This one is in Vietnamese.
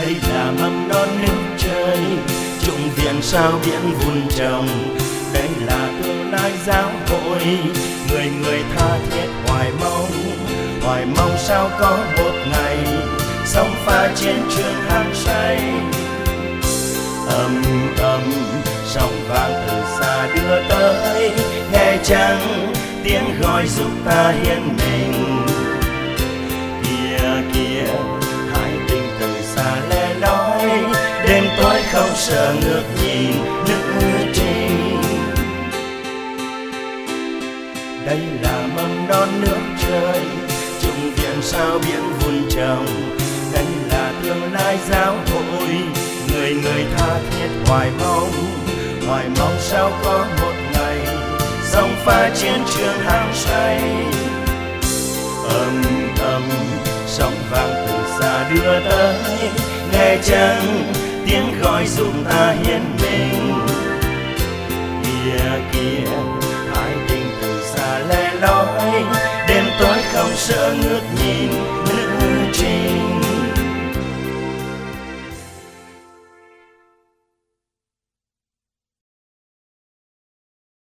Đây là mầm non nước trời, trùng viện sao biển vun trồng. Đây là tương lai giáo hội, người người tha thiết hoài mong sao có một ngày sóng pha trên trường hăng say. Ầm ầm sóng vang từ xa đưa tới, nghe chăng tiếng gọi giúp ta hiến mình. Kìa kìa hai tình từ xa lẻ loi, đêm tối không sợ ngước nhìn nữ trinh. Đây là mầm non nước trời, trùng viện sao biển vun trồng. Đây là tương lai giáo hội, người người tha thiết hoài mong sao có một ngày sóng pha chiến trường hăng say. Ầm ầm sóng vang từ xa đưa tới, nghe chăng tiếng gọi giúp ta hiến mình. Kìa kìa hai tình từ xa lẻ loi, đêm tối không sợ ngước nhìn